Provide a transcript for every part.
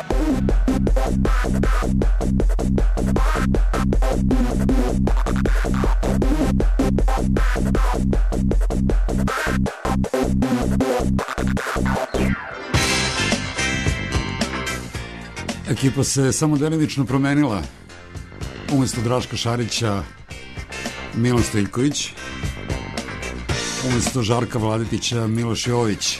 Ekipa se samo delimično promenila. Umesto Draška Šarića Milan Stojiljković, umesto Žarka Vladetića Miloš Jović.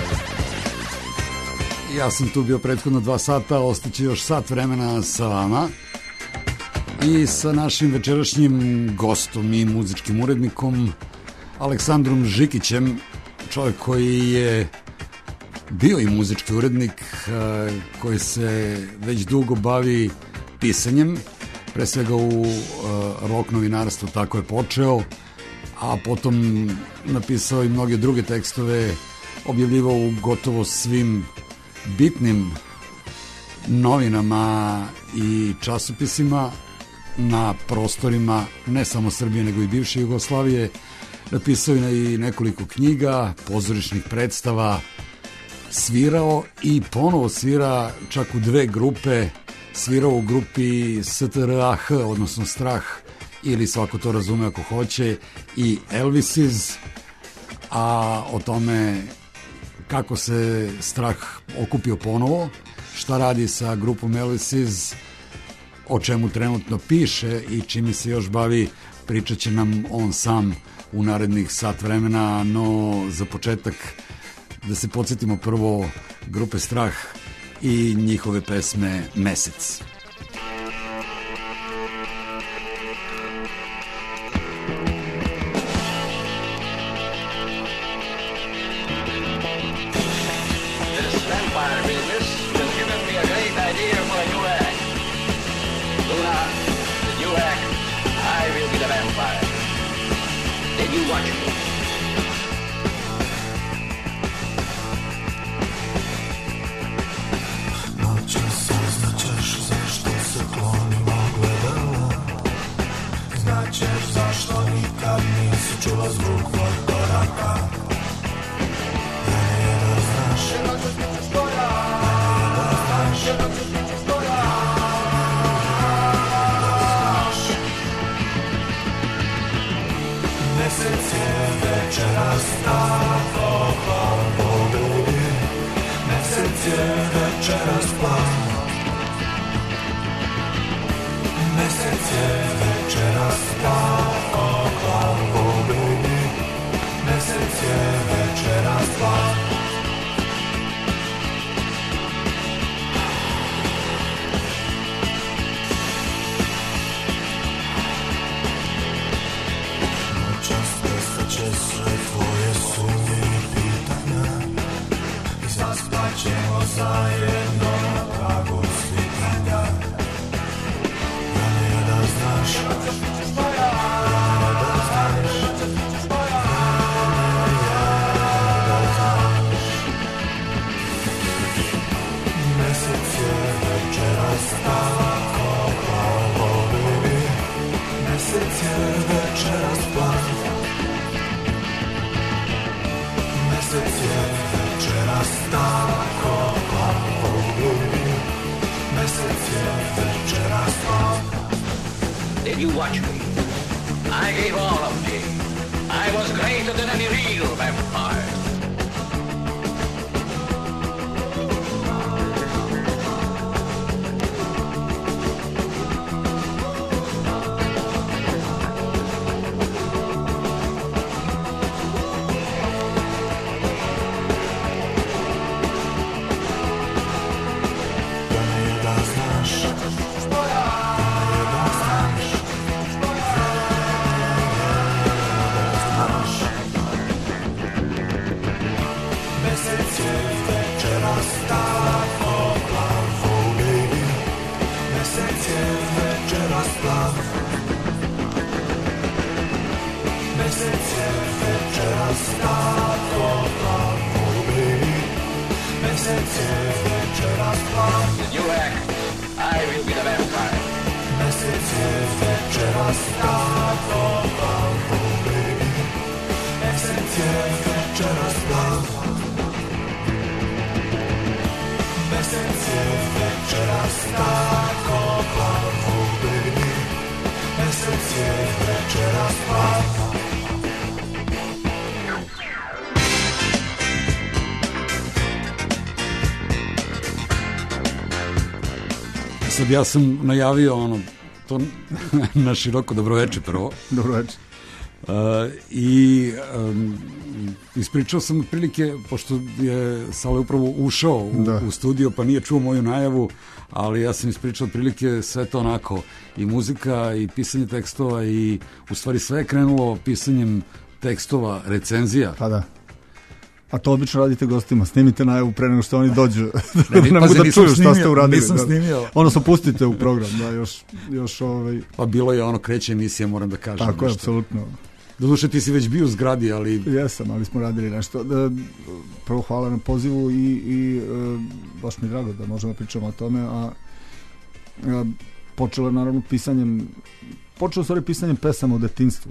Ja sam tu bio prethodno 2 sata, ostaće još sat vremena sa vama i sa našim večerašnjim gostom i muzičkim urednikom Aleksandrom Žikićem, čovjek koji je bio i muzički urednik, koji se već dugo bavi pisanjem, pre svega u rock novinarstvu, tako je počeo, a potom napisao i mnoge druge tekstove, objavljivao u gotovo svim bitnim novinama i časopisima na prostorima ne samo Srbije nego i bivše Jugoslavije. Napisao je i nekoliko knjiga, pozorišnih predstava, svirao i ponovo svira čak u 2 grupe, svirao u grupi STRAH, odnosno Strah, ili svako to razume ako hoće, i Elvises, a o tome kako se Strah okupio ponovo, šta radi sa grupom Elvises, o čemu trenutno piše i čime se još bavi, pričat će nam on sam u narednih sat vremena, no za početak da se podsjetimo prvo grupe Strah i njihove pesme Mesec. Did you watch me? I gave all of me. I was greater than any real vampire. Mesec je Sad ja sam najavio to na široko dobroveče prvo. Dobroveče. I ispričao sam otprilike, pošto je Sale upravo ušao u studio pa nije čuo moju najavu, ali ja sam ispričao otprilike sve to onako, i muzika i pisanje tekstova, i u stvari sve je krenulo pisanjem tekstova, recenzija. Pa da. A to obično radite gostima, snimite najavu pre nego što oni dođu. Ne mogu da čuju šta ste uradili. Nisam snimio. Odnosno pustite u program, da, još Pa bilo je kreće emisija, moram da kažem. Tako je, apsolutno. Doduše ti si već bio u zgradi, ali... Jesam, ali smo radili nešto. Prvo hvala na pozivu i baš mi je drago da možemo pričamo o tome, a počelo je naravno pisanjem pesama u detinjstvu.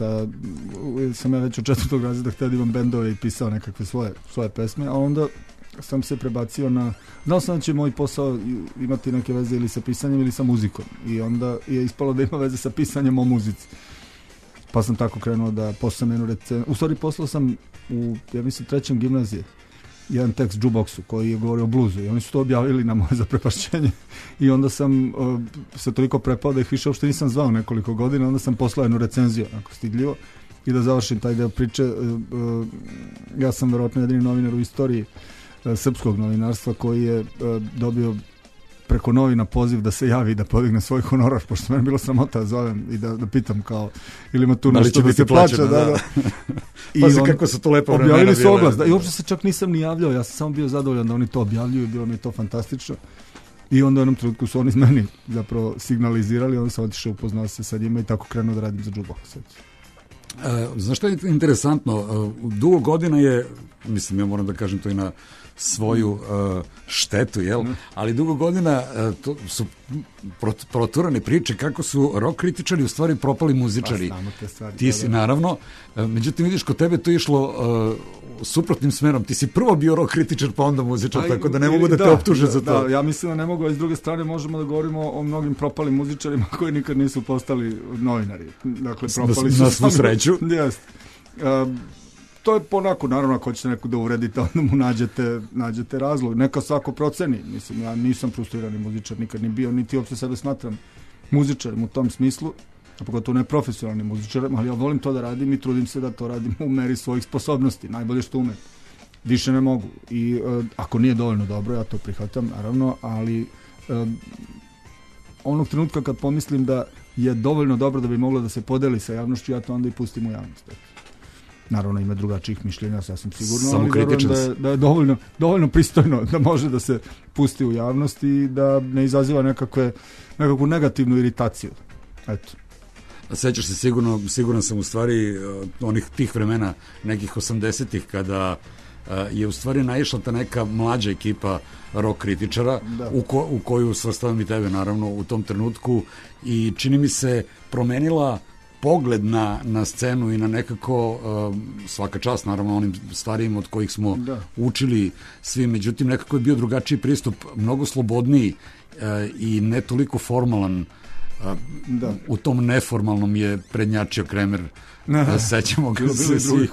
Sam ja već od 4. razreda htio da imam bendove i pisao nekakve svoje pesme, a onda sam se prebacio na... Znao sam da će moj posao imati neke veze ili sa pisanjem ili sa muzikom, i onda je ispalo da ima veze sa pisanjem o muzici. Pa sam tako krenuo da poslao jednu recenziju. U stvari poslao sam u, ja mislim, 3. gimnazije jedan tekst Jukeboxu koji je govorio o bluzu, i oni su to objavili na moje zaprepašćenje, i onda sam se toliko prepao da ih više uopšte nisam zvao nekoliko godina. Onda sam poslao jednu recenziju, onako stidljivo. I da završim taj deo priče, ja sam verovatno jedini novinar u istoriji srpskog novinarstva koji je dobio preko novina poziv da se javi i da podigne svoj honorar, pošto me je bilo sramota da zovem i da pitam kao, ili ima tu nešto da se plaća. Da. Pazi kako su to lepo vremena bile. Objavili su oglas, i uopšte se čak nisam ni javljao, ja sam samo bio zadovoljan da oni to objavljuju i bilo mi je to fantastično. I onda u jednom trenutku su oni meni zapravo signalizirali, onda sam otišao, upoznao se sa njima i tako krenuo da radim za Jukebox. Znaš što je interesantno? Dugo godina je, mislim, ja moram da kažem to i na svoju štetu, jel? Ali dugo godina to su proturane priče kako su rock kritičari u stvari propali muzičari. Ti si naravno, međutim vidiš, kod tebe to išlo suprotnim smerom. Ti si prvo bio rock kritičar pa onda muzičar, tako da ne mogu da te optuže za to. Da, ja mislim da ne mogu, a s druge strane možemo da govorimo o mnogim propalim muzičarima koji nikad nisu postali novinari. Dakle, propali su na svu sreću. Jeste. To je ponako, naravno, ako hoćete neku da uredite, onda mu nađete razlog. Neka svako proceni. Mislim, ja nisam frustrirani muzičar, nikad ni bio, niti uopšte sebe smatram muzičarem u tom smislu, a pogotovo ne profesionalnim muzičarem, ali ja volim to da radim i trudim se da to radim u meri svojih sposobnosti, najbolje što umem. Više ne mogu. I ako nije dovoljno dobro, ja to prihvatam, naravno, ali onog trenutka kad pomislim da je dovoljno dobro da bi moglo da se podeli sa javnošću, ja to onda i pustim u javnost. Naravno ima drugačijih mišljenja, sasvim sigurno, ali verujem da je dovoljno pristojno da može da se pusti u javnost i da ne izaziva nekakvu negativnu iritaciju. Eto. Sećaš se siguran sam u stvari tih vremena, nekih 80-ih, kada je u stvari naišla ta neka mlađa ekipa rock kritičara, u koju svrstavam i tebe naravno u tom trenutku, i čini mi se promenila pogled na scenu i na nekako, svaka čast naravno onim starijim od kojih smo učili svi, međutim nekako je bio drugačiji pristup, mnogo slobodniji i ne toliko formalan. U tom neformalnom je prednjačio Kremer, sećamo ga se svi,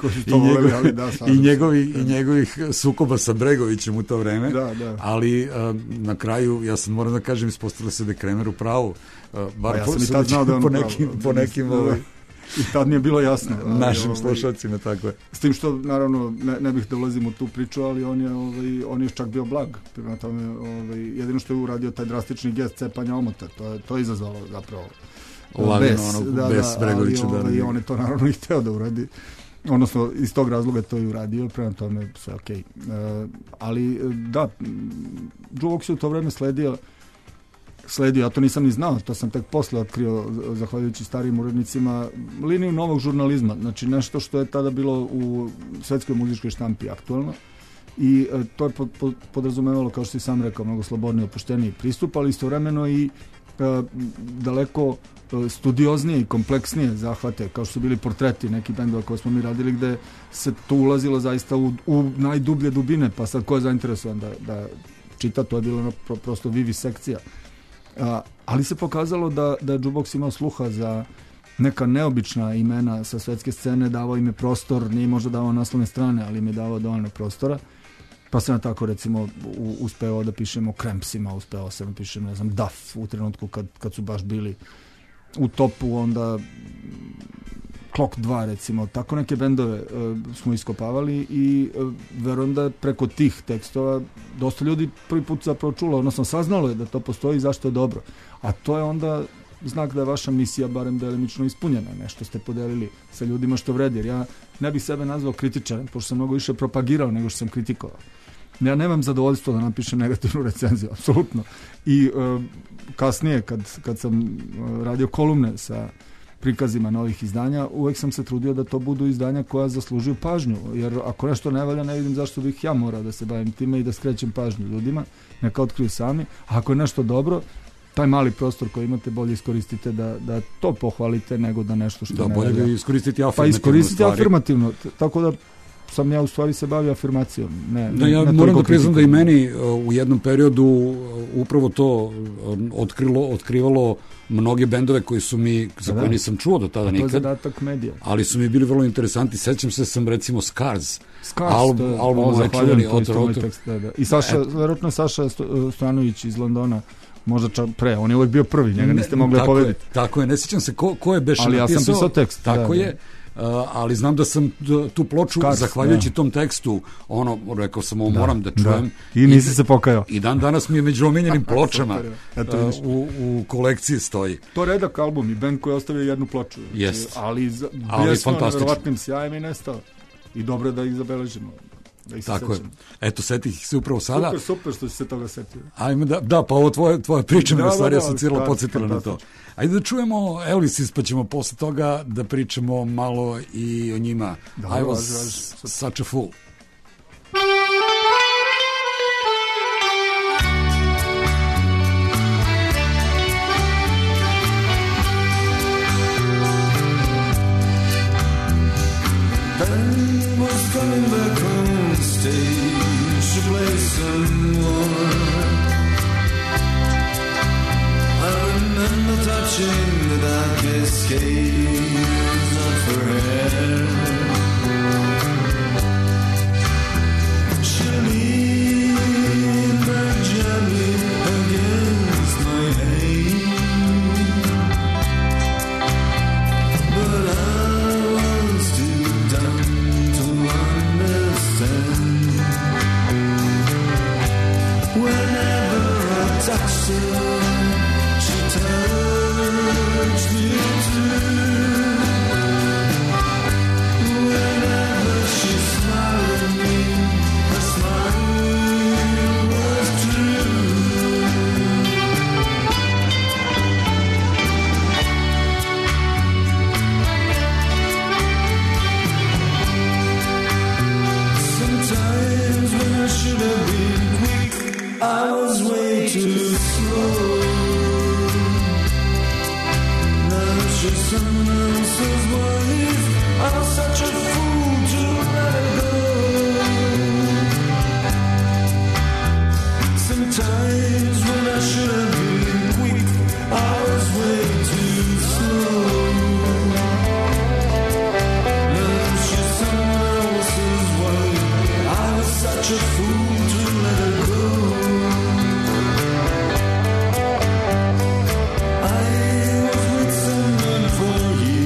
i njegovih sukoba sa Bregovićem u to vreme, ali na kraju, ja sam moram da kažem, ispostavilo se da je Kremer u pravu, bar ja sam i tad znao da po nekim i tad mi je bilo jasno našim slušalcima, tako je. S tim što naravno ne bih da ulazim u tu priču, ali on je čak bio blag, prema tome jedino što je uradio taj drastični gest cepanja omota, to je izazvalo zapravo bes Bregovića, i on je to naravno i hteo da uradi, odnosno iz tog razloga to i uradio, prema tome sve okej. Ali da, Jukebox je u to vreme sledio, ja to nisam ni znao, to sam tek posle otkrio, zahvaljujući starijim urednicima, liniju novog žurnalizma, znači nešto što je tada bilo u svetskoj muzičkoj štampi aktualno, i to je podrazumevalo, kao što si sam rekao, mnogo slobodniji, opušteniji pristup, ali istovremeno i daleko studioznije i kompleksnije zahvate, kao što su bili portreti nekih bendova koje smo mi radili, gde se to ulazilo zaista u najdublje dubine, pa sad ko je zainteresovan da čita, to je bilo prosto vivisekcija. Ali se pokazalo da je Jukebox imao sluha neka neobična imena sa svetske scene, davao im je prostor, nije možda davao naslovne strane, ali im je davao dovoljno prostora. Pa sam tako recimo uspeo da pišem o Crampsima, uspeo sam da pišem, ne znam, Duff u trenutku kad su baš bili u topu, onda Clock 2 recimo, tako neke bendove smo iskopavali i verujem da preko tih tekstova dosta ljudi prvi put zapravo čulo, odnosno saznalo je da to postoji i zašto je dobro. A to je onda znak da je vaša misija barem delimično ispunjena, nešto ste podelili sa ljudima što vredi, jer ja ne bih sebe nazvao kritičarem, pošto sam mnogo više propagirao nego što sam kritikovao. Ja nemam zadovoljstvo da napišem negativnu recenziju, apsolutno. I kasnije, kad sam radio kolumne sa prikazima novih izdanja, uvek sam se trudio da to budu izdanja koja zaslužuju pažnju, jer ako nešto ne valja, ne vidim zašto bih ja morao da se bavim time i da skrećem pažnju ljudima, neka otkriju sami. A ako je nešto dobro, taj mali prostor koji imate bolje iskoristite da to pohvalite nego da nešto što ne valja. Da, bolje iskoristiti afirmativno. Pa iskoristiti afirmativno, tako da sam ja u stvari se bavio afirmacijom. Ja moram da priznam da i meni u jednom periodu upravo to otkrivalo mnoge bendove koji su mi, za koje nisam čuo do tada nikad. To je zadatak medija. Ali su mi bili vrlo interesanti. Sećam se sam recimo Scars album je čuveni Autor. I verovatno Saša Stojanović iz Londona, možda čak pre, on je uvek bio prvi, njega niste mogli pobediti. Tako je, ne sjećam se ko je beše napisao. Ali ja sam pisao tekst. Tako je. Ali znam da sam tu ploču, zahvaljujući tom tekstu, rekao sam, moram da čujem. I nisi se pokajao. I dan danas mi je među omiljenim pločama u kolekciji stoji. To redak album i band koji je ostavio jednu ploču. Ali nevjerovatnim sjajem i nestao. I dobro da ih zabeležimo. Tako je. Eto, setih se upravo sada. Super što si se toga setio. Ajme pa ovo tvoja priča me stvari asocirala, podsjetila na to. Ajde da čujemo Elvis, pa ćemo posle toga da pričamo malo i o njima. I was such a fool. Coming back on stage to play some more. I remember touching the darkest caves of her hair. She leaned back gently against my hand, but I was too dumb to understand. Whenever I touched her, she touched me too. Whenever she smiled at me, her smile was true. Sometimes when I should have been quick, I was way too slow. Now she's someone else's wife, I was such a fool to let her go. Sometimes when I should have been quick, I was way too slow. Now she's someone else's wife, I was such a fool to let her go. I was with someone for years.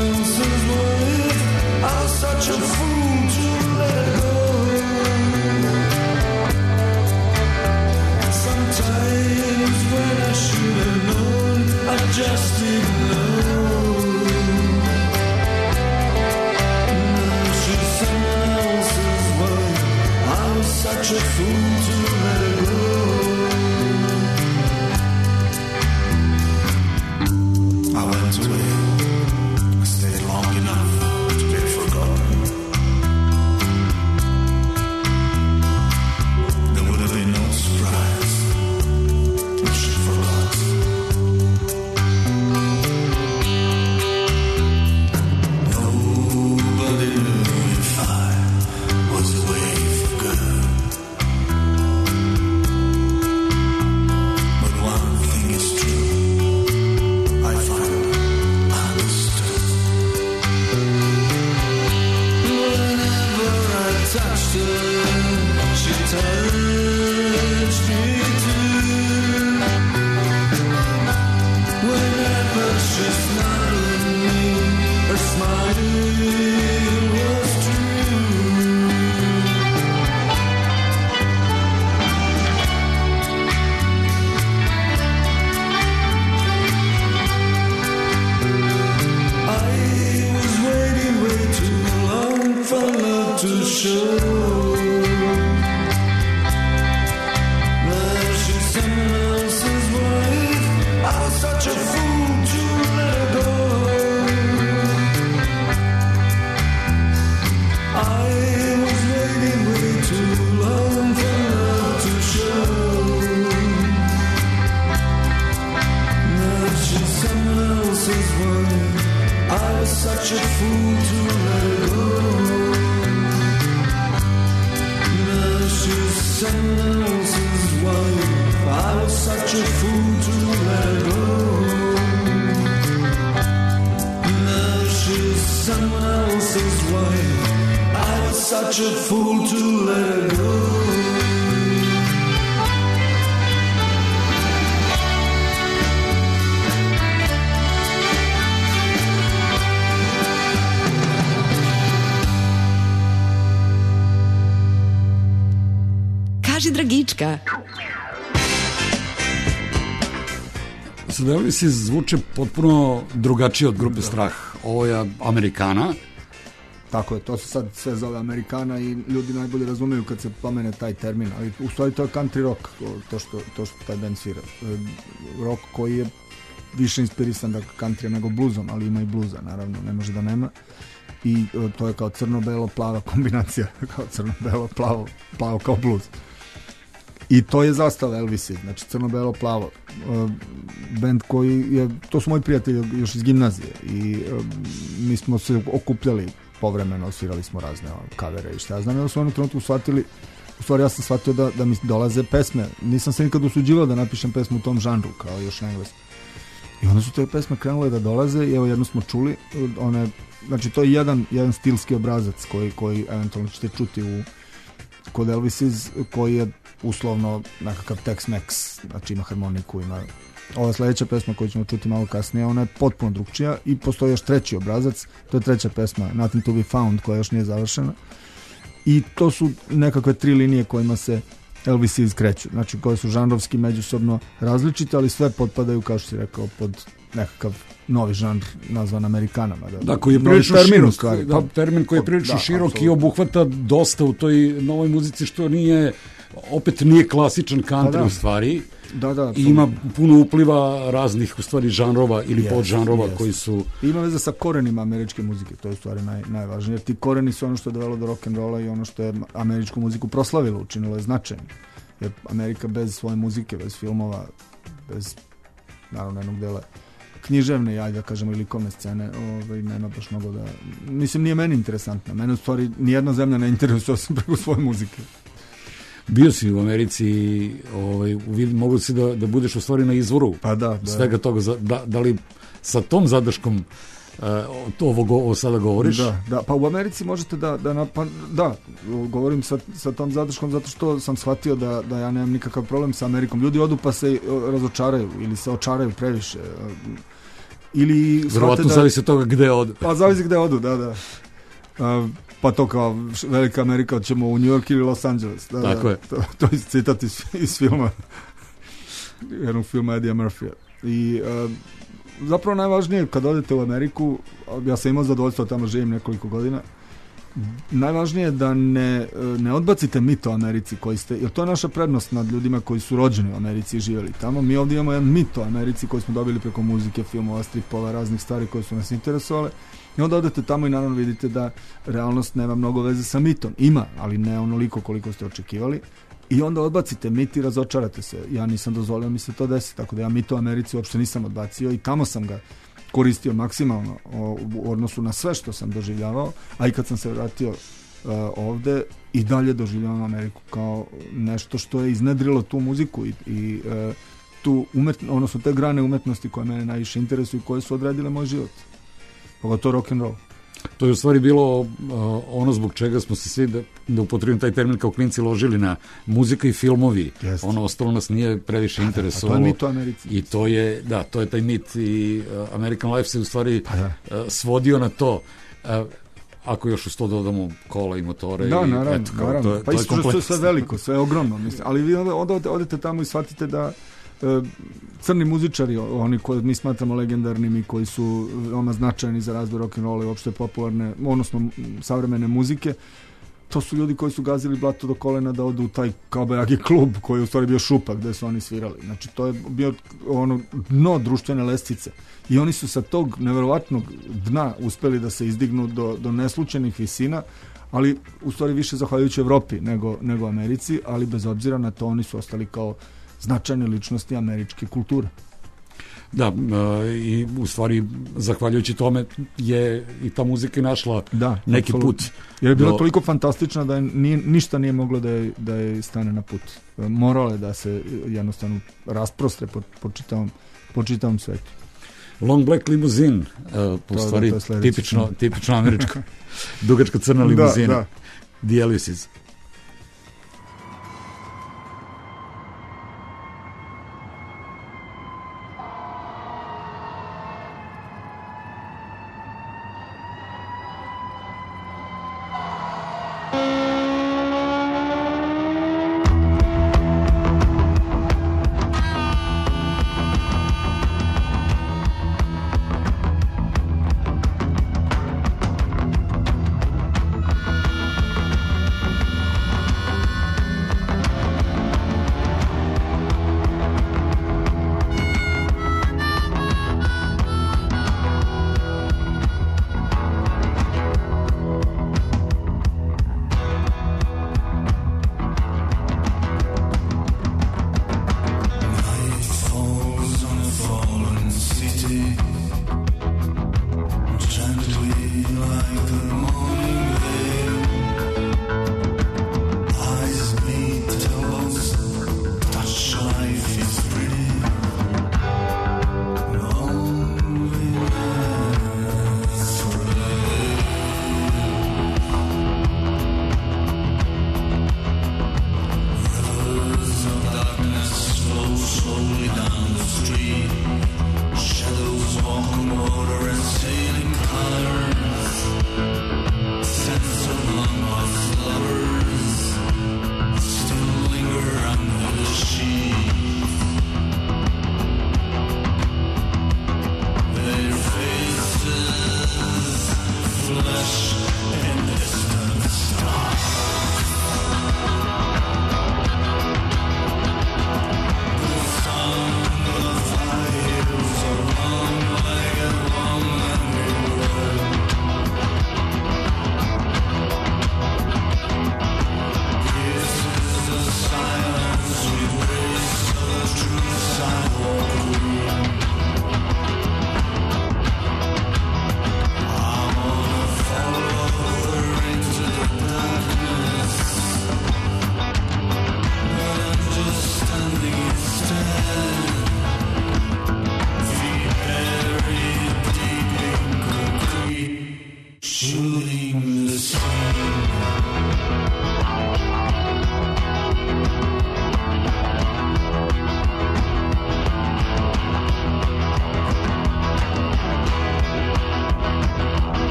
else's wife. I was such a fool to let her go. Sometimes when I should have known, I just didn't know. Now she's someone else's wife. I was such a fool to let her go. I went away. I stayed long enough to be forgotten. There would have been no surprise if she forgot. Nobody knew if I was away for good. But one thing is true, I finally understood. Whenever I touched her, she touched me too. Whenever she smiled at me, her smile was true. I was waiting way too long for love to show. Now she's someone else's wife. I was such a fool to let her go. I was waiting way too long for love to show. Now she's someone else's wife. I was such a fool to let her go. Now she's someone else's wife. I was such a fool to let her go. Now she's someone else's wife. I was such a fool to let her go. Kaži, Dragička. Sada Elvis zvuče potpuno drugačije od grupe Strah. Ovo je Amerikana. Tako je, to se sad sve zove Amerikana i ljudi najbolje razumeju kad se pomene taj termin, ali u stvari to je country rock, to što taj band svira. Rock koji je više inspirisan da country nego bluzom, ali ima i bluza, naravno, ne može da nema. I to je kao crno-belo-plava kombinacija, kao crno-belo, plavo kao bluz. I to je zastava Elvisa, znači crno-belo-plavo. Band koji je, to su moji prijatelji još iz gimnazije i mi smo se okupljali povremeno, svirali smo razne kavere i šta ja znam, ja su u jednom trenutku shvatili, u stvari ja sam shvatio da mi dolaze pesme, nisam se nikad usuđivao da napišem pesmu u tom žanru, kao još na engleskom. I onda su te pesme krenule da dolaze i evo jedno smo čuli, znači to je jedan stilski obrazac koji eventualno ćete čuti kod Elvis, koji je uslovno nekakav Tex-Mex, znači ima harmoniku, ima ova sledeća pesma koju ćemo čuti malo kasnije, ona je potpuno drugčija i postoji još treći obrazac, to je treća pesma Nothing to be Found, koja još nije završena i to su nekakve tri linije kojima se Elvis kreću, znači koje su žanrovski međusobno različite, ali sve potpadaju, kao što si rekao, pod nekakav novi žanr nazvan Amerikanama. Da, koji je prilično širok, termin koji je prilično širok i obuhvata dosta u toj novoj muzici, što opet nije klasičan country u stvari. Da, i ima puno upliva raznih u stvari žanrova ili podžanrova koji su... Ima veze sa korenima američke muzike, to je u stvari najvažnije, jer ti koreni su ono što je dovelo do rock'n'rolla i ono što je američku muziku proslavilo, učinilo je značajno. Jer Amerika bez svoje muzike, bez filmova, bez naravno jednog dela književne, ajde da kažemo, i likovne scene, nema baš mnogo da... Mislim, nije meni interesantno. Mene u stvari nijedna zemlja ne interesuje osim preko svoje muzike. Bio si u Americi, mogu si da budeš u stvari na izvoru svega toga. Da li sa tom zadrškom ovo sada govoriš? Da, pa u Americi možete govorim sa tom zadrškom zato što sam shvatio da ja nemam nikakav problem sa Amerikom. Ljudi odu pa se razočaraju ili se očaraju previše. ili Verovatno zavisi od toga gde odu. Pa zavisi gde odu, da. Pa to kao velika Amerika, ćemo u New York ili Los Angeles. Tako je. To je citat iz filma, jednog filma Eddie Murphy-a. I zapravo najvažnije kad odete u Ameriku, ja sam imao zadovoljstvo, tamo živim nekoliko godina, najvažnije je da ne odbacite mit o Americi koji ste, jer to je naša prednost nad ljudima koji su rođeni u Americi i živjeli tamo. Mi ovdje imamo jedan mit o Americi koji smo dobili preko muzike, filmova, stripova, raznih stvari koje su nas interesovale. I onda odete tamo i naravno vidite da realnost nema mnogo veze sa mitom. Ima, ali ne onoliko koliko ste očekivali. I onda odbacite mit i razočarate se. Ja nisam dozvolio mi se to desiti, tako da ja mit o Americi uopšte nisam odbacio i tamo sam ga koristio maksimalno u odnosu na sve što sam doživljavao, a i kad sam se vratio ovde i dalje doživljavam Ameriku kao nešto što je iznedrilo tu muziku i tu odnosno te grane umetnosti koje mene najviše interesuju i koje su odredile moj život. Pogotovo rock and roll. To je u stvari bilo ono zbog čega smo se svi, da upotrebim taj termin, kao klinci ložili na muzika i filmovi. Jest. Ono ostalo nas nije previše interesovalo. A to je mit o Americi. I to je, da, to je taj mit i American Life se u stvari svodio na to. Ako još uz to dodamo kola i motore. Da, i, naravno. eto, kao, to je, pa isto što je sve veliko, sve je ogromno. Mislim. Ali vi onda odete tamo i shvatite da crni muzičari, oni koji mi smatramo legendarnim i koji su veoma značajni za razvoj rock'n'rolla i uopšte popularne, odnosno savremene muzike, to su ljudi koji su gazili blato do kolena da odu u taj kabajagi klub koji je u stvari bio šupa gde su oni svirali. Znači to je bio ono dno društvene lestvice i oni su sa tog neverovatnog dna uspeli da se izdignu do neslučajnih visina, ali u stvari više zahvaljujući Evropi nego Americi, ali bez obzira na to oni su ostali kao značajne ličnosti američke kulture. Da, i u stvari zahvaljujući tome je i ta muzika našla neki absolutno put. Jer je bila toliko fantastična da ništa nije moglo da je stane na put. Moralo je da se jednostavno rasprostre po čitavom svetu. Long Black Limousine, u stvari tipično američko. Dugačka crna limuzina. Da. Dialysis.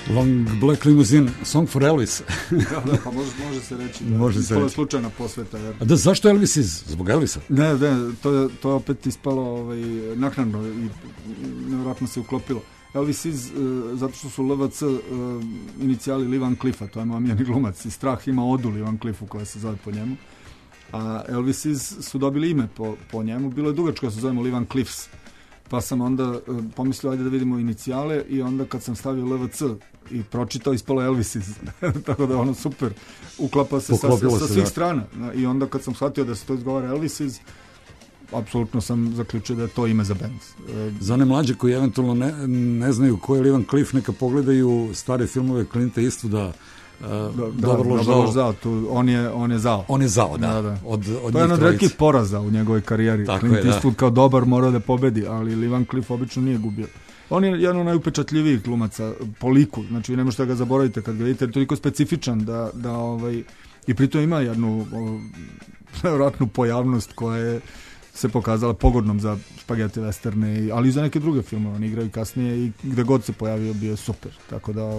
Long Black Limousine, Song for Elvis. Da, pa može se reći. Da, može se reći. Slučajna posveta. Jer... A da, zašto Elvis zbog Elvisa? Ne, to je opet ispalo naknadno i nevjerojatno se uklopilo. Elvis zato što su LVC inicijali Lee Van Cliffa, to je moj omiljeni glumac, i Strah ima odu Lee Van Cliffu koja se zove po njemu. A Elvis su dobili ime po njemu, bilo je dugačko se zovemo Lee Van Cliffs. Pa sam onda pomislio, ajde da vidimo inicijale, i onda kad sam stavio LVC i pročitao, ispalo Elvis tako da ono super, uklapa se sa svih strana. I onda kad sam shvatio da se to izgovara Elvis, apsolutno sam zaključio da je to ime za band. Za one mlađe koji eventualno ne znaju ko je Lee Van Cliff, neka pogledaju stare filmove Clint'a Eastwooda, Dobar loš zao. On je zao. On je zao, da. Od to je jedan od retkih poraza u njegovoj karijeri. Clint Eastwood kao dobar morao da pobedi, ali Lee Van Cliff obično nije gubio. On je jedan od najupečatljivijih glumaca po liku, znači vi ne možete ga zaboraviti kad ga vidite, jer je toliko specifičan da i pritom ima jednu nevjerojatnu pojavnost koja je se pokazala pogodnom za spaghetti westerne, ali i za neke druge filmove. On igraju kasnije i gde god se pojavio bio super. Tako da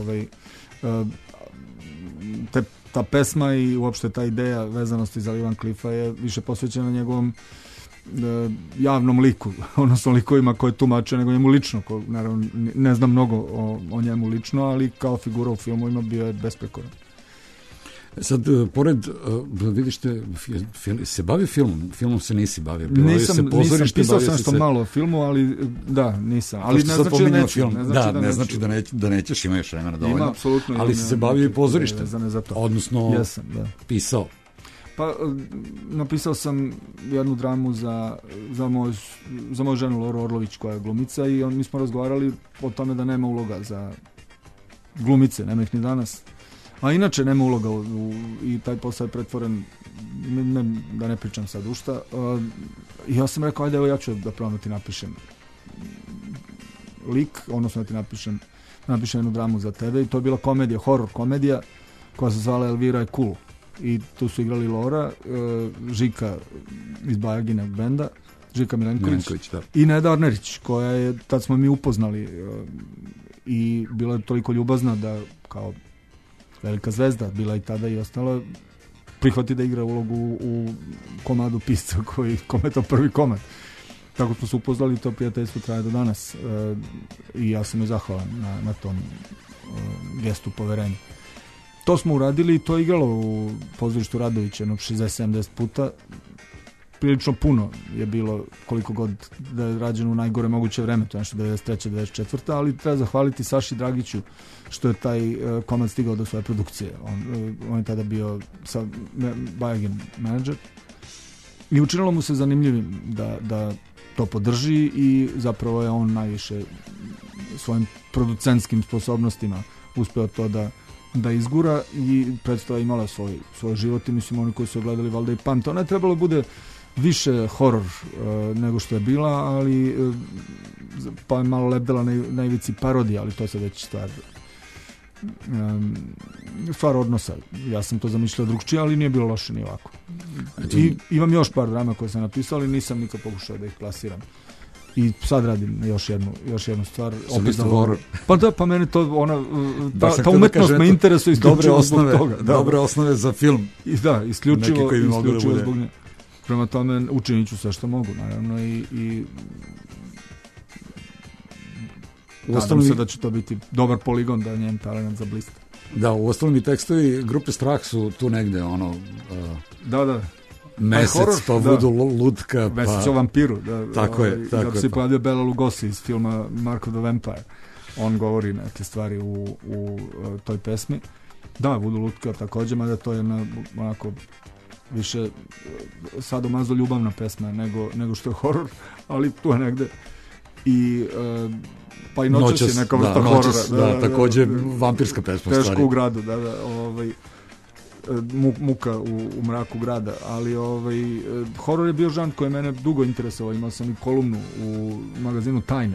ta pesma i uopšte ta ideja vezanosti za Lee Van Cliffa je više posvećena njegovom javnom liku, odnosno likovima koje tumače nego njemu lično. Naravno, ne znam mnogo o njemu lično, ali kao figura u filmovima bio je besprekoran. Sad, pored, vidiš te, se bavi filmom se nisi bavio. Nisam, pisao sam što malo o filmu, ali da, nisam. Ali ne znači da neću. Ne znači da nećeš, ima još vremena dovoljno. Ima, apsolutno. Ali si se bavio i pozorištem, odnosno pisao. Pa, napisao sam jednu dramu za moju ženu Loru Orlović, koja je glumica, i mi smo razgovarali o tome da nema uloga za glumice, nema ih ni danas. A inače nema uloga i taj posao je pretvoren, da ne pričam sad u šta. I ja sam rekao, ajde, evo ja ću da probam da ti napišem lik, odnosno da ti napišem jednu dramu za tebe, i to je bila komedija, horror komedija, koja se zvala Elvira je cool. I tu su igrali Lora, Žika iz Bajaginog benda, Žika Milenković i Neda Arnerić, koja je, tad smo mi upoznali i bila je toliko ljubazna da kao velika zvezda, bila i tada i ostala, prihvati da igra ulogu u komadu pisca kome je to prvi komad. Tako smo se upoznali, to prijateljstvo traje do danas i ja sam joj zahvalan na tom gestu poverenja. To smo uradili i to je igralo u pozorištu Radovića 60-70 puta. Prilično puno je bilo, koliko god da je rađeno u najgore moguće vreme, to je nešto 93-94, ali treba zahvaliti Saši Dragiću što je taj komad stigao do svoje produkcije. On je tada bio Bajagin menadžer i učinilo mu se zanimljivim da to podrži, i zapravo je on najviše svojim producentskim sposobnostima uspeo to da izgura, i predstava imala svoj život, i mislim oni koji su gledali valjda i pamte. Ona je trebalo bude više horor nego što je bila, ali pa je malo lebdela na ivici parodija, ali to se već stvar odnosa. Ja sam to zamišljao drugčije, ali nije bilo loše ni ovako. I imam još par drama koje sam napisao, ali nisam nikad pokušao da ih plasiram. I sad radim još jednu stvar. Pa mene to ta umetnost me interesuje isključivo zbog toga. Dobre osnove za film. Da, isključivo zbog nje. Prema tome učinit ću sve što mogu, naravno, i nadam se da će to biti dobar poligon da njen talent zablista. Da, u ostalom i tekstovi grupe Strah su tu negde, Da. Mesec, pa Vudu lutka, pa... Mesec o vampiru, tako je. Zato se pojavio Bela Lugosi iz filma Mark of the Vampire. On govori neke stvari u toj pesmi. Da, Vudu lutka također, mada to je onako više sadomazo ljubavna pesma nego što je horor, ali tu je negde. I pa i noćas je neka vrsta horora. Također vampirska pesma. Teško u gradu, muka u mraku grada, ali horor je bio žanr koji je mene dugo interesovao. Imao sam i kolumnu u magazinu Tajne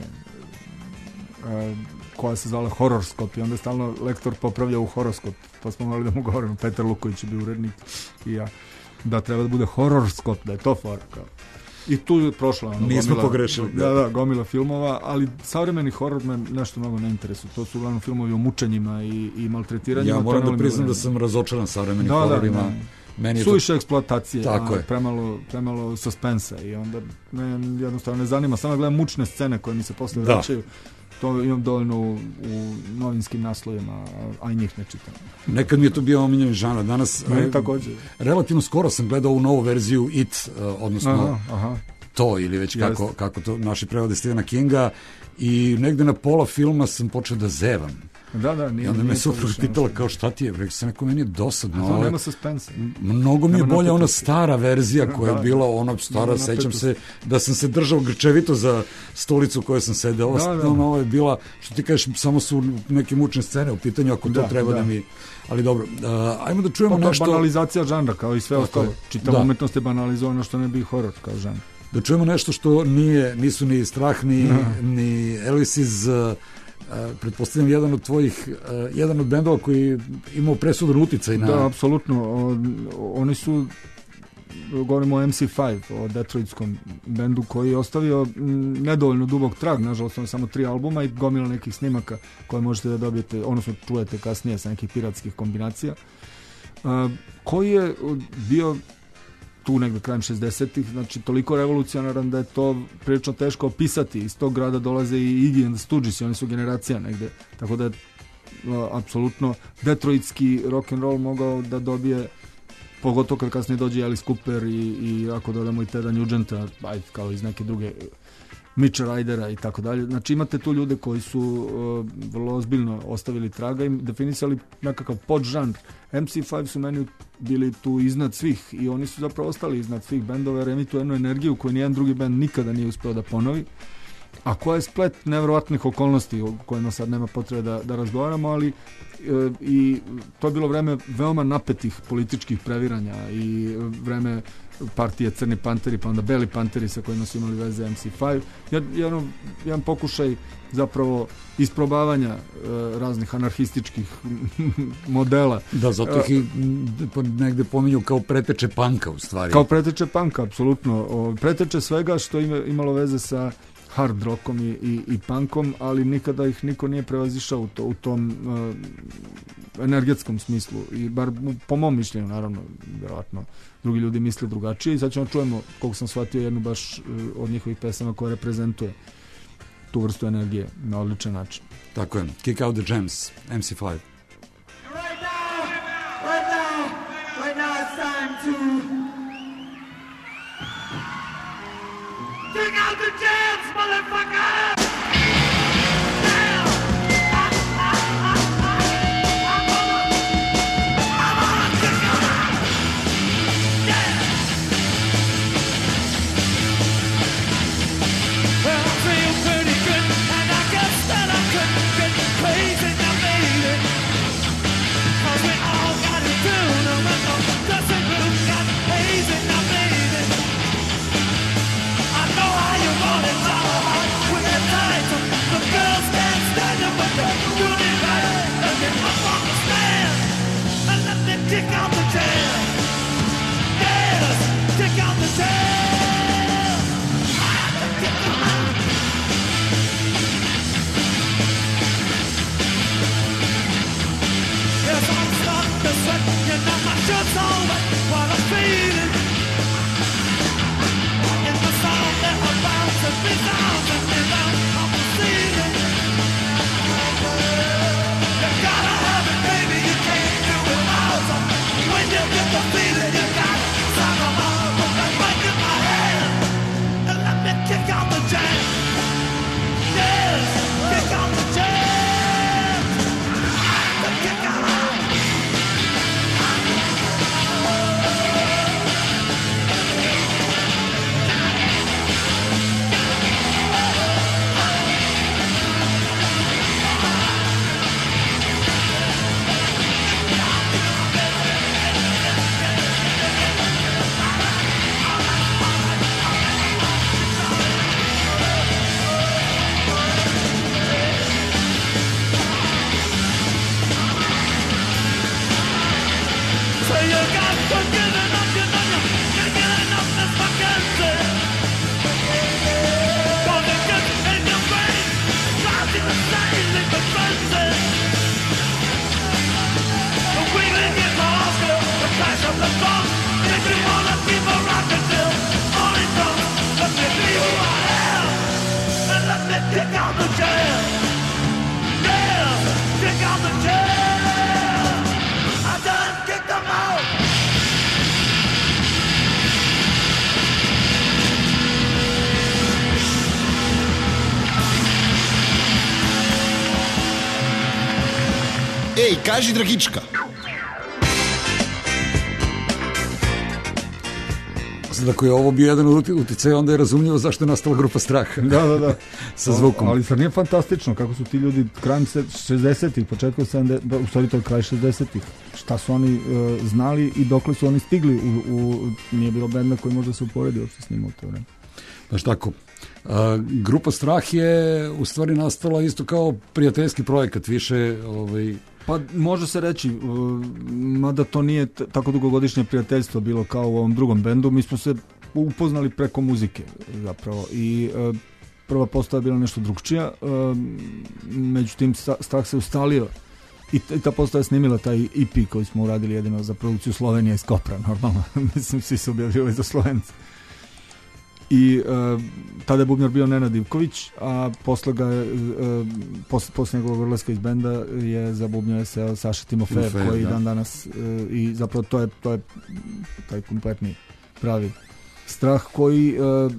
koja se zvala Horoskop, i onda je stalno lektor popravljao u horoskop, pa smo morali da mu govorimo, Petar Luković je bio urednik i ja, da treba da bude Horoskop, da je to fora kao. I tu je prošla ono, Nismo gomila, pogrešili. Da, gomila filmova, ali savremeni horor me nešto mnogo ne interesuje. To su uglavnom filmovi o mučenjima i maltretiranjima. Ja moram da priznam da sam razočaran savremenim hororima. Meni suviše eksploatacije, Tako premalo suspensa i onda me jednostavno ne zanima, samo gledam mučne scene koje mi se posle vraćaju. To imam dovoljno u novinskim naslovima, a i njih ne čitam. Nekad mi je to bio omiljeni žanr. Danas, također. Relativno skoro sam gledao ovu novu verziju It, odnosno To, ili već kako to naši prevode Stephena Kinga, i negde na pola filma sam počeo da zevam. Nije. I onda me suprug pitala kao šta ti je, rekao sam, neko meni je dosadno. To nema suspensa. Mnogo mi je bolja ona stara verzija koja je bila ona stara, sećam se da sam se držao grčevito za stolicu koju sam sedeo. Ovo je bila, što ti kažeš, samo su neke mučne scene u pitanju, ako to treba da mi... Ali dobro, ajmo da čujemo nešto... Banalizacija žanra, kao i sve ostalo. Čitava umetnost je banalizovana, što ne bi horor kao žanr. Da čujemo nešto što nisu ni Strah, ni Elvis iz... pretpostavljam jedan od bendova koji imao presudan uticaj na... Da, apsolutno. Oni su, govorimo o MC5, o detroitskom bendu koji je ostavio nedovoljno dubog trag, nažalost on samo 3 albuma i gomila nekih snimaka koje možete da dobijete, odnosno čujete kasnije sa nekih piratskih kombinacija, koji je bio tu negde krajem 60-ih, znači toliko revolucionaran da je to prilično teško opisati. Iz tog grada dolaze i Iggy and the Stooges, oni su generacija negde, tako da je apsolutno detroitski rock'n'roll mogao da dobije, pogotovo kad kasnije dođe Alice Cooper i ako dodamo i Teda Nugenta, kao iz neke druge, Mitcha Rydera i tako dalje. Znači imate tu ljude koji su vrlo ozbiljno ostavili traga i definisali nekakav podžanr. MC5 su meni bili tu iznad svih i oni su zapravo ostali iznad svih bendova jer emituju jednu energiju koju nijedan drugi bend nikada nije uspeo da ponovi, a koja je splet nevjerovatnih okolnosti o kojima sad nema potrebe da razgovaramo, ali i to je bilo vreme veoma napetih političkih previranja i vreme partije Crni Panteri, pa onda Beli Panteri sa kojima su imali veze MC5. Jedan pokušaj zapravo isprobavanja raznih anarhističkih modela. Da, zato ih negde pominju kao preteče panka u stvari. Kao preteče panka, apsolutno. Preteče svega što imalo veze sa hard rockom i punkom, ali nikada ih niko nije prevazišao u tom energetskom smislu i bar po mom mišljenju, naravno, vjerojatno drugi ljudi misle drugačije i sad ćemo čujemo, koliko sam shvatio, jednu baš od njihovih pesama koja reprezentuje tu vrstu energije na odličan način. Tako je, Kick Out the Jams, MC5. Right now it's time to kick out the jams, motherfucker! Kick out the jam. Yes, kick out the jam. Kick out. Yes, I'm starting to sweat. You know my shirt's all wet. What I'm feeling. In the sound that I'm bouncing me down and me down on the ceiling. You gotta have it, baby. You can't do it without. kaži Dragička. Sada ako je ovo bio jedan uticaj, onda je razumljivo zašto je nastala grupa Strah. Da. Sa zvukom. Ali sad nije fantastično kako su ti ljudi krajem 60-ih, početkom 70-ih, u stvari to je kraj 60-ih. Šta su oni znali i dokle su oni stigli nije bilo benda koji može se uporedi uopšte s njima u to vreme. Baš tako. Grupa Strah je u stvari nastala isto kao prijateljski projekat, više Pa može se reći, mada to nije tako dugogodišnje prijateljstvo bilo kao u ovom drugom bendu, mi smo se upoznali preko muzike zapravo i prva postava je bila nešto drugčija, međutim Strah se ustalio i ta postava je snimila taj EP koji smo uradili jedino za produkciju Slovenije iz Kopra, normalno, mislim svi su objavili za Slovence. I tada je bubnjar bio Nenad Ivković, a posle njegovog odlaska iz benda je za bubnjare seo Saša Timofejev, koji dan danas i zapravo to je taj kompletni pravi Strah koji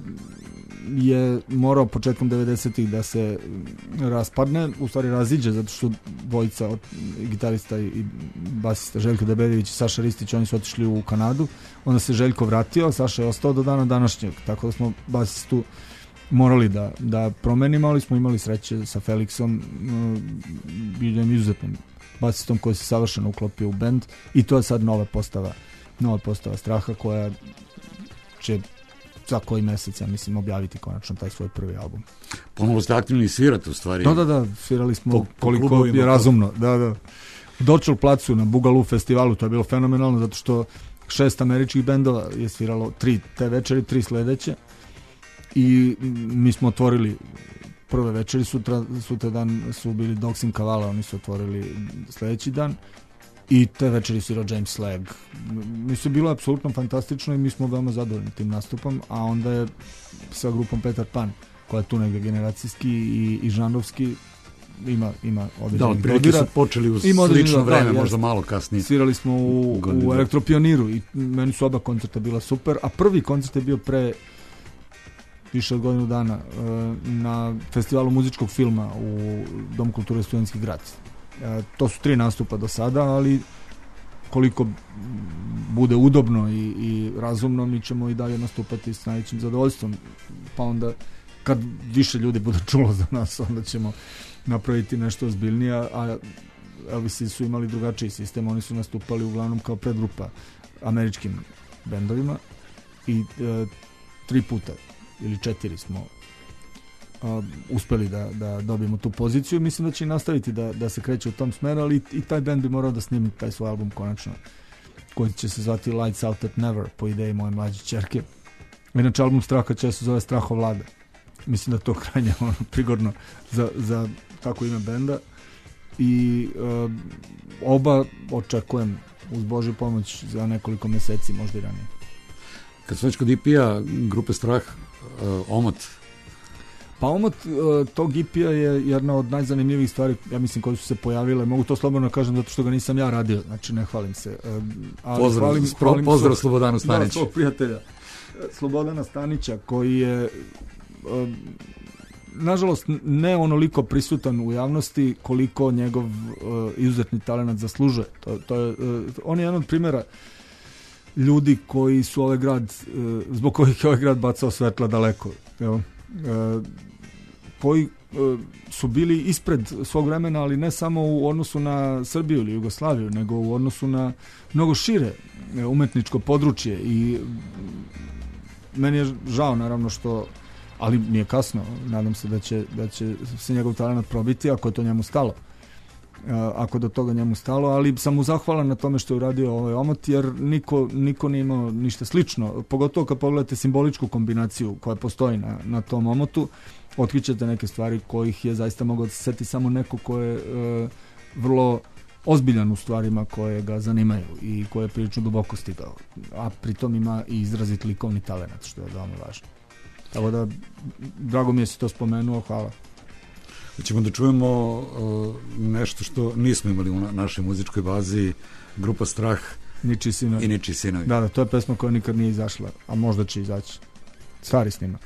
je morao početkom 90-ih da se raspadne, u stvari raziđe, zato što dvojica od gitarista i basista Željko Debeljević i Saša Ristić, oni su otišli u Kanadu, onda se Željko vratio, Saša je ostao do dana današnjeg, tako da smo basistu morali da promenimo, ali smo imali sreće sa Felixom, jednim izuzetnim basistom koji se savršeno uklopio u bend i to je sad nova postava Straha koja će za koji mesec, ja mislim, objaviti konačno taj svoj prvi album. Ponovo ste aktivni i svirate u stvari. Da, svirali smo koliko je razumno. Da. U Dorčel placu na Bugalu festivalu, to je bilo fenomenalno, zato što 6 američkih bendova je sviralo 3 te večeri, 3 sledeće i mi smo otvorili prve večeri, sutra dan su bili Dogs in Kavala, oni su otvorili sledeći dan. I te večeri svirao James Slag. Mislim, bilo je apsolutno fantastično i mi smo veoma zadovoljni tim nastupom, a onda je sa grupom Petar Pan, koja je tu negdje generacijski i žanrovski, ima određenih dodira. Da, otprilike su počeli u slično vreme, možda malo kasnije. Svirali smo u Elektropioniru i meni su oba koncerta bila super, a prvi koncert je bio pre više od godinu dana na festivalu muzičkog filma u Domu kulture Studentski grad. To su 3 nastupa do sada, ali koliko bude udobno i razumno, mi ćemo i dalje nastupati s najvećim zadovoljstvom. Pa onda, kad više ljudi bude čulo za nas, onda ćemo napraviti nešto ozbiljnije, a Elvisi su imali drugačiji sistem, oni su nastupali uglavnom kao predgrupa američkim bendovima i 3 puta ili 4 smo uspeli da dobijemo tu poziciju. Mislim da će i nastaviti da se kreće u tom smeru, ali i taj band bi morao da snimi taj svoj album konačno, koji će se zvati Lights Out at Never, po ideji moje mlađe ćerke. Inače, album Straha će se zove Strahovlada. Mislim da to krajnje prigodno za tako ime benda i oba očekujem uz Božju pomoć za nekoliko meseci, možda i ranije. Kad su već kod EP-a grupe Strah, Omot. Pa omot tog EP-a je jedna od najzanimljivijih stvari, ja mislim, koje su se pojavile. Mogu to slobodno kažem zato što ga nisam ja radio, znači ne hvalim se. Pozdrav Slobodanu Staniću. Da, svog prijatelja Slobodana Stanića, koji je nažalost ne onoliko prisutan u javnosti koliko njegov izuzetni talenat zaslužuje. On je jedan od primjera ljudi koji su ovaj grad, zbog kojih je ovaj grad bacao svetla daleko. Evo. Koji su bili ispred svog vremena, ali ne samo u odnosu na Srbiju ili Jugoslaviju, nego u odnosu na mnogo šire umetničko područje i meni je žao naravno što, ali nije kasno, nadam se da će se njegov talent probiti ako je to njemu stalo. Ako do toga njemu stalo, ali sam mu zahvalan na tome što je uradio ovaj omot, jer niko nije imao ništa slično, pogotovo kad pogledate simboličku kombinaciju koja postoji na tom omotu, otkrićete neke stvari kojih je zaista mogao da se seti samo neko ko je vrlo ozbiljan u stvarima koje ga zanimaju i koje je prilično duboko stigao, a pritom ima i izrazit likovni talent, što je veoma važno. Tako da, drago mi je si to spomenuo, hvala. Ćemo da čujemo nešto što nismo imali u našoj muzičkoj bazi, grupa Strah Ničiji sinovi. I Ničiji sinovi. Da, to je pesma koja nikad nije izašla, a možda će izaći. Stari snimak.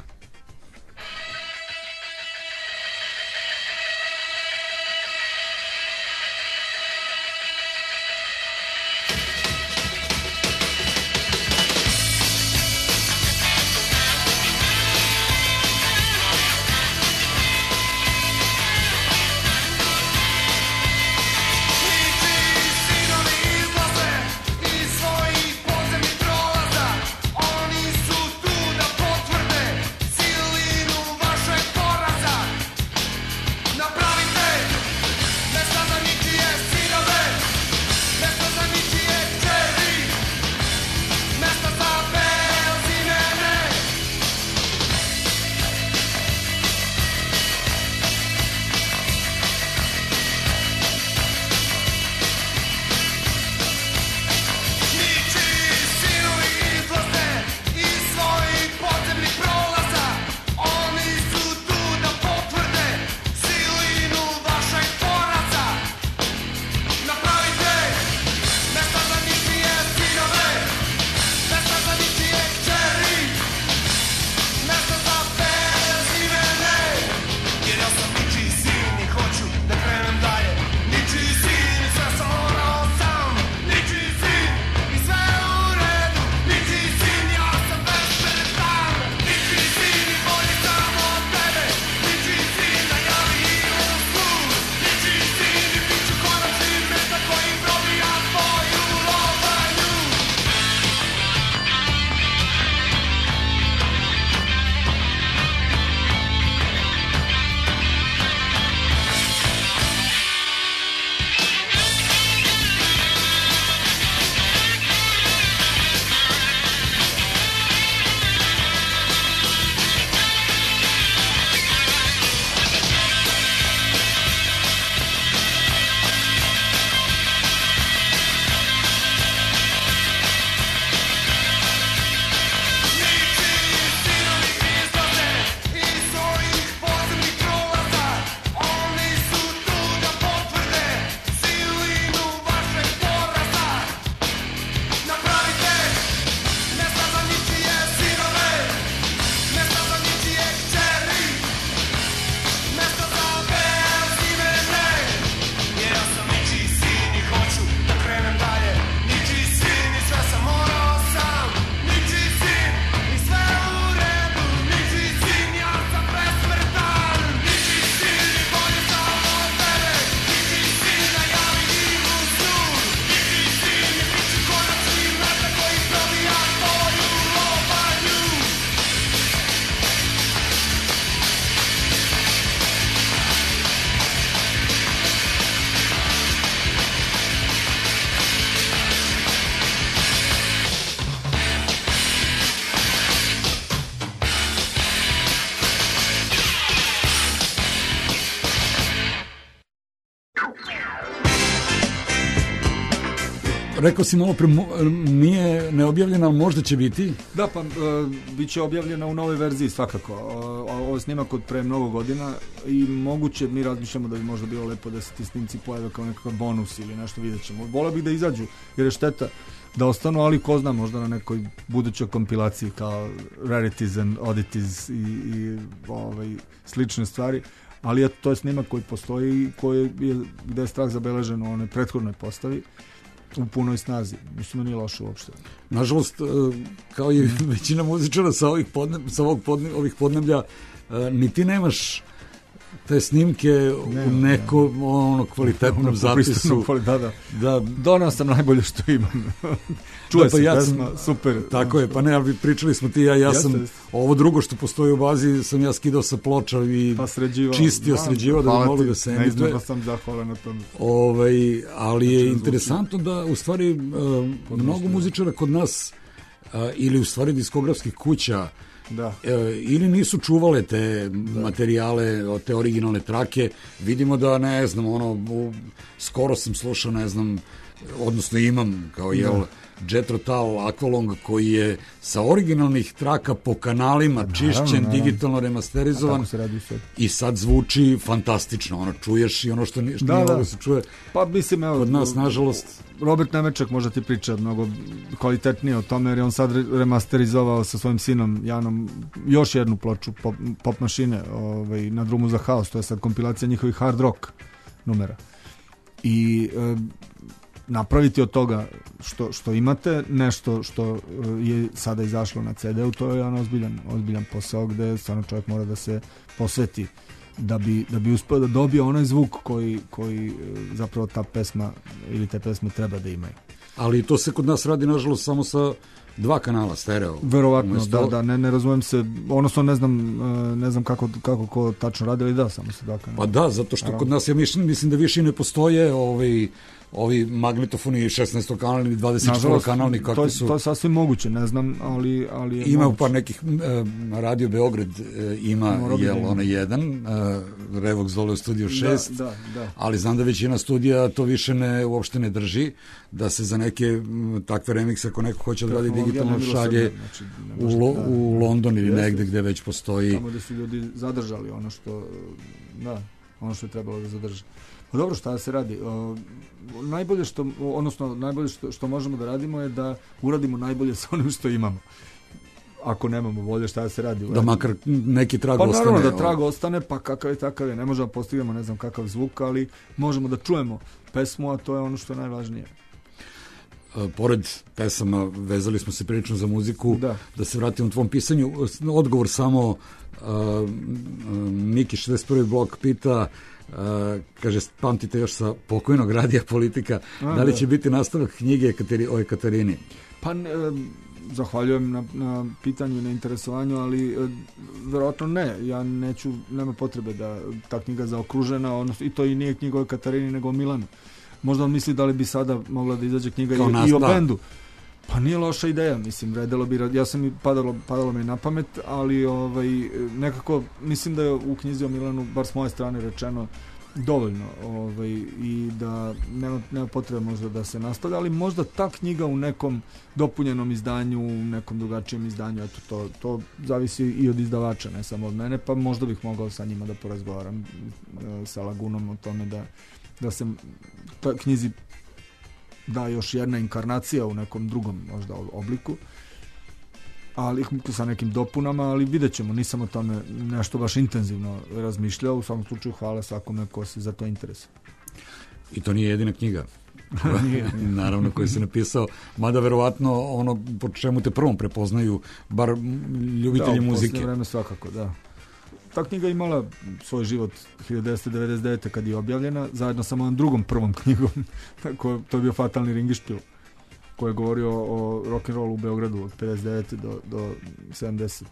rekao si malo pre, nije neobjavljena, ali možda će biti. Da, pa bit će objavljena u novoj verziji svakako. Ovo je snimak od pre mnogo godina i moguće, mi razmišljamo da bi možda bilo lepo da se ti snimci pojave kao nekakav bonus ili nešto, vidjet ćemo. Voleo bih da izađu, jer je šteta da ostanu, ali ko zna, možda na nekoj budućoj kompilaciji kao Rarities and Oddities i slične stvari. Ali to je snimak koji postoji i gde je strah zabeležen u onoj prethodnoj postavi u punoj snazi. Mislim da nije loše uopšte. Nažalost, kao i većina muzičara sa ovih podneblja, ni ti nemaš te snimke u nekom kvalitetnom zapisu. Da. Donao sam najbolje što imam. Čuje se pesma, super. Tako je, pa ne, ali pričali smo ti ja sam ovo drugo što postoji u bazi sam ja skidao sa ploča i čistio, sređivao da bi mogli da se emituje. Neizmjerno sam zahvalan na tome. Ali je interesantno da u stvari mnogo muzičara kod nas ili u stvari diskografskih kuća ili nisu čuvale te materijale, te originalne trake. Vidimo da, ne znam, skoro sam slušao, ne znam, odnosno imam kao Jethro Tull, Aqualung, koji je sa originalnih traka po kanalima čišćen, digitalno remasterizovan i sad zvuči fantastično. Čuješ i ono što nije moglo se čuje. Pa mislim, kod nas, nažalost. Robert Nemeček možda ti priča mnogo kvalitetnije o tome, jer je on sad remasterizovao sa svojim sinom Janom još jednu ploču Pop mašine na drumu za haos. To je sad kompilacija njihovih hard rock numera. I napraviti od toga što imate nešto što je sada izašlo na CD-u, to je jedan ozbiljan posao gde stvarno čovjek mora da se posveti da bi uspeo da dobije onaj zvuk koji zapravo ta pesma ili te pesme treba da imaju. Ali to se kod nas radi nažalost samo sa 2 kanala stereo. Verovatno, da, ne razumijem se, odnosno ne znam kako ko tačno radi, ali samo sa 2 kanala. Pa da, zato što kod nas ja mislim da više ne postoje ovi magnetofoni 16 kanalni ili 24 kanalni kakvi su. To je sasvim moguće, ne znam, ali ima u par nekih Radio Beograd ima onaj jedan Revox dole u studiju 6, da. ali znam da većina studija to više uopšte ne drži, da se za neke takve remikse ako neko hoće da radi digitalno šalje u London ili negde gde već postoji. Tamo gde su ljudi zadržali ono što je trebalo da zadrži. Pa dobro, šta da se radi? Najbolje što možemo da radimo je da uradimo najbolje sa onim što imamo. Ako nemamo volje, šta da se radi? Da makar neki trag ostane. Pa naravno da trag ostane, pa kakav je takav je. Ne možemo da postignemo ne znam kakav zvuk, ali možemo da čujemo pesmu, a to je ono što je najvažnije. Pored pesama, vezali smo se prilično za muziku, da se vratimo u tvom pisanju. Odgovor samo Miki 61. blok pita, kaže, pamtite još sa pokojnog Radija Politika, da li će biti nastavak knjige o Ekaterini? Pa zahvaljujem na pitanju i na interesovanju, ali verovatno ne, ja nema potrebe da ta knjiga zaokružena, odnosno, i to i nije knjiga o Ekaterini nego o Milanu. Možda on misli da li bi sada mogla da izađe knjiga i o bendu. Pa nije loša ideja, mislim, redelo bi, ja sam i padalo mi na pamet, ali nekako mislim da je u knjizi o Milanu, bar s moje strane rečeno, dovoljno i da nema potrebe možda da se nastavlja, ali možda ta knjiga u nekom dopunjenom izdanju, u nekom drugačijem izdanju, eto to zavisi i od izdavača, ne samo od mene, pa možda bih mogao sa njima da porazgovaram sa Lagunom o tome da se ta knjizi da još jedna inkarnacija u nekom drugom možda obliku, ali sa nekim dopunama, ali vidjet ćemo, nisam o tome nešto baš intenzivno razmišljao, u svakom slučaju hvala svakome ko se za to interesuje. I to nije jedina knjiga naravno koju se napisao, mada verovatno ono po čemu te prvom prepoznaju bar ljubitelji muzike. Da, u posljednje vreme svakako, da. Ta knjiga imala svoj život 1999. kad je objavljena, zajedno sa mojom drugom prvom knjigom, to je bio Fatalni ringišpil, koji je govorio o rock'n'rollu u Beogradu od 59. do 79.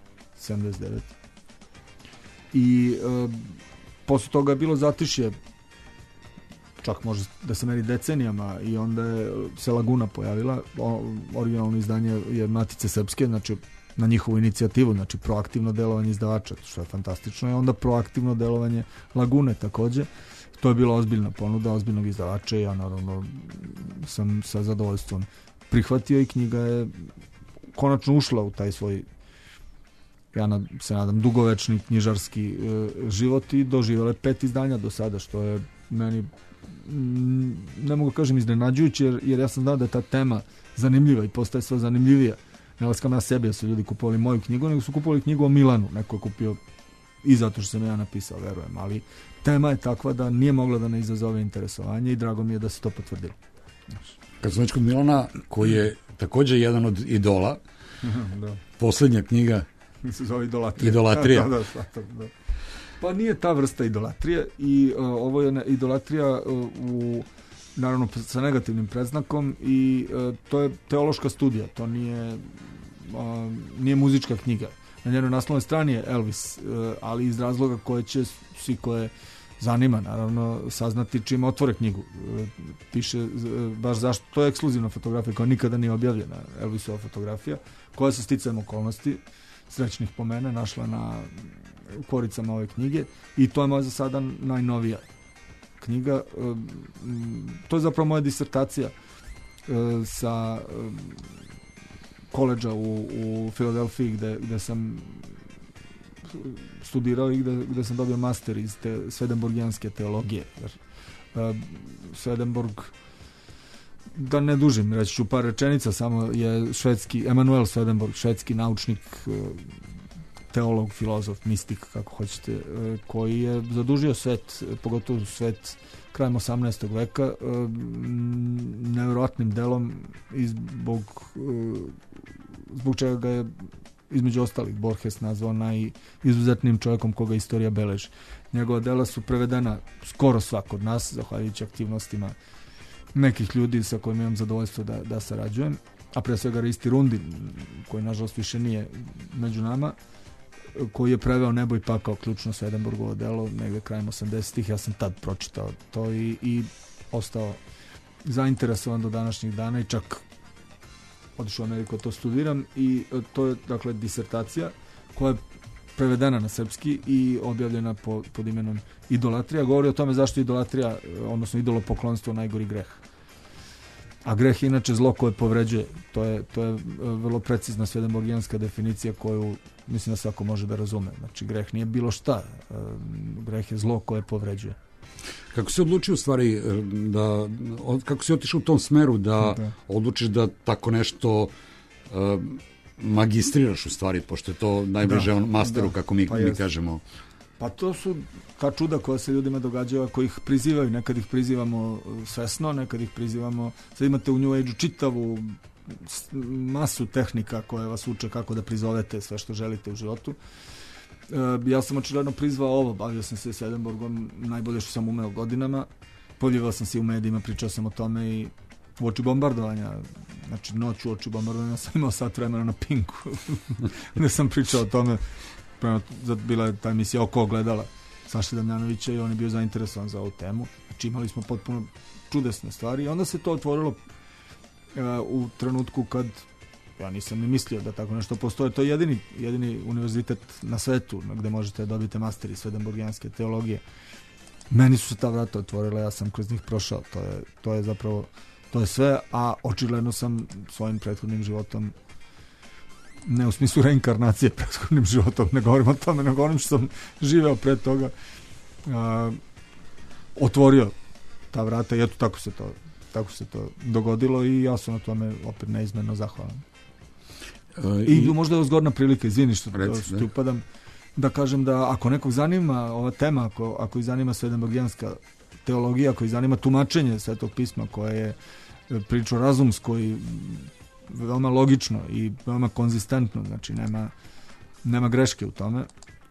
I posle toga je bilo zatišje, čak može da se meri decenijama, i onda je se Laguna pojavila, originalno izdanje je Matice Srpske, znači na njihovu inicijativu, znači proaktivno delovanje izdavača, što je fantastično, i onda proaktivno delovanje Lagune takođe. To je bila ozbiljna ponuda ozbiljnog izdavača i ja naravno sam sa zadovoljstvom prihvatio i knjiga je konačno ušla u taj svoj, ja se nadam, dugovečni knjižarski život i doživjela 5 izdanja do sada, što je meni, ne mogu kažem iznenađujući, jer ja sam znao da je ta tema zanimljiva i postaje sve zanimljivija. Ne laskam ja sebi da su ljudi kupovali moju knjigu, nego su kupovali knjigu o Milanu. Neko je kupio i zato što sam ja napisao, verujem, ali tema je takva da nije mogla da ne izazove interesovanje i drago mi je da se to potvrdilo. Kad sam već kod Milana, koji je također jedan od idola, Da. posljednja knjiga Se zove Idolatrija. Idolatrija. Da. Pa nije ta vrsta idolatrije i ovo je idolatrija naravno sa negativnim predznakom i to je teološka studija, to nije muzička knjiga. Na njenoj naslovnoj strani je Elvis, ali iz razloga koje će svi koje zanima, naravno, saznati čim otvore knjigu. Piše baš zašto, to je ekskluzivna fotografija koja nikada nije objavljena, Elvisova fotografija, koja se sticajem okolnosti, srećnih po mene, našla na koricama ove knjige i to je moja za sada najnovija knjiga. To je zapravo moja disertacija sa koledža u Filadelfiji gde sam studirao i gde sam dobio master iz te svedenborgijanske teologije. Swedenborg, da ne dužim, reći ću par rečenica, samo je švedski, Emanuel Swedenborg, švedski naučnik, teolog, filozof, mistik, kako hoćete, koji je zadužio svet, pogotovo svet krajem 18. veka, nevjerojatnim delom i zbog čega ga je između ostalih Borges nazvao najizuzetnim čovjekom koga istorija beleži. Njegova dela su prevedena skoro sva kod nas, zahvaljujući aktivnostima nekih ljudi sa kojima imam zadovoljstvo da sarađujem, a pre svega Risti Rundin, koji nažalost više nije među nama, koji je preveo Nebo i pakao, ključno Swedenborgovo delo, negde krajem 80-ih. Ja sam tad pročitao to i ostao zainteresovan do današnjih dana i čak otišao u Ameriku, to studiram i to je, dakle, disertacija koja je prevedena na srpski i objavljena pod imenom Idolatrija. Govori o tome zašto idolatrija, odnosno idolopoklonstvo, najgori greh. A greh je inače zlo koje povređuje. To je vrlo precizna swedenborgijanska definicija koju mislim da svako može da razume. Znači, greh nije bilo šta. Greh je zlo koje povređuje. Kako si odlučio u stvari kako si otišao u tom smeru da odlučiš da tako nešto magistriraš u stvari, pošto je to najbliže masteru, kako mi kažemo. Pa to su ta čuda koja se ljudima događaju, ako ih prizivaju. Nekad ih prizivamo svesno, nekad ih prizivamo, sad imate u New Age-u čitavu masu tehnika koje vas uče kako da prizovete sve što želite u životu. Ja sam očigledno prizvao ovo, bavio sam se Swedenborgom najbolje što sam umeo godinama, pojavljivao sam se u medijima, pričao sam o tome i u oči bombardovanja, znači noć u oči bombardovanja sam imao sat vremena na Pinku gde sam pričao o tome. Bila je ta emisija Oko gledala Saše Damjanovića i on je bio zainteresovan za ovu temu. Znači imali smo potpuno čudesne stvari i onda se to otvorilo u trenutku kad ja nisam ni mislio da tako nešto postoje. To je jedini univerzitet na svetu gde možete dobiti master iz swedenborgijanske teologije. Meni su se ta vrata otvorila, ja sam kroz njih prošao. To je zapravo, to je sve, a očigledno sam svojim prethodnim životom, ne u smislu reinkarnacije, prethodnim životom, ne govorim o tome, ne govorim što sam živeo pre toga, otvorio ta vrata i eto tako se to dogodilo i ja sam na tome opet neizmjerno zahvalan. I možda je zgodna prilika, izvini što ti upadam, da kažem da ako nekog zanima ova tema, ako ih zanima swedenborgijanska teologija, ako ih zanima tumačenje Svetog pisma koje je priča razumsko i veoma logično i veoma konzistentno, znači nema greške u tome.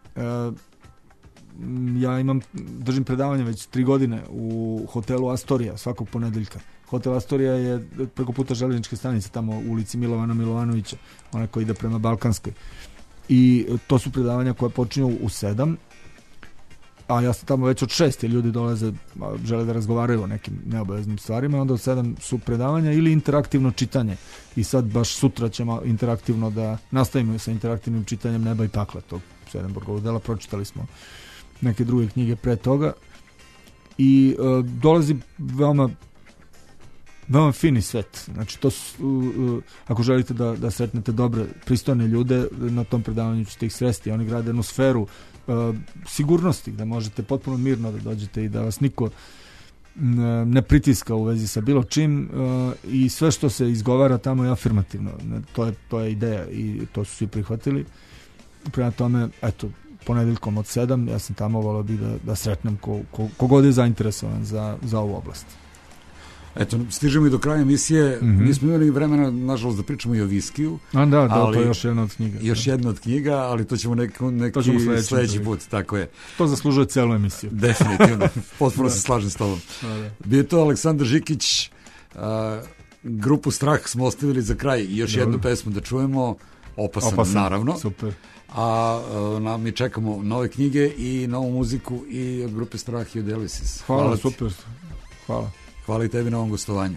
Ja držim predavanje već 3 godine u hotelu Astorija svakog ponedeljka. Hotel Astorija je preko puta željezničke stanice, tamo u ulici Milovana Milovanovića, ona koja ide prema Balkanskoj. I to su predavanja koje počinju u 7, a ja sam tamo već od 6, jer ljudi dolaze, žele da razgovaraju o nekim neobaveznim stvarima, onda od 7 su predavanja ili interaktivno čitanje. I sad baš sutra ćemo interaktivno da nastavimo sa interaktivnim čitanjem Neba i pakla, tog Swedenborgovog dela. Pročitali smo neke druge knjige pre toga i dolazi veoma veoma fini svet. Znači, to su, ako želite da sretnete dobre, pristojne ljude, na tom predavanju ćete ih sresti. Oni grade jednu sferu sigurnosti, da možete potpuno mirno da dođete i da vas niko ne pritiska u vezi sa bilo čim, i sve što se izgovara tamo je afirmativno. To je ideja i to su svi prihvatili. Prema tome, eto, ponedeljkom od 7, ja sam tamo, volao bih da sretnem kogod je zainteresovan za ovu oblast. Eto, stižemo i do kraja emisije. Nismo imali vremena, nažalost, da pričamo i o viskiju. Da, to je još jedna od knjiga. Još jedna od knjiga, ali to ćemo neki sledeći put, tako je. To zaslužuje celu emisiju. Definitivno, potpuno se slažem s tobom. Bio je to Aleksandar Žikić, grupu Strah smo ostavili za kraj i još jednu pesmu da čujemo, Opasan, naravno. Super. A mi čekamo nove knjige i novu muziku i od grupe Strah i od Elisis. Hvala, super. Hvala. Hvala i tebi na ovom gostovanju.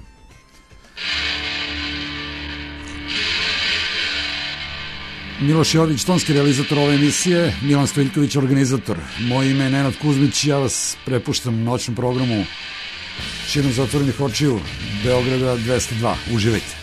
Miloš Jović, tonski realizator ove emisije, Milan Stojiljković, organizator. Moje ime je Nenad Kuzmić, ja vas prepuštam noćnom programu širom zatvorenih očiju Beograda 202. Uživajte.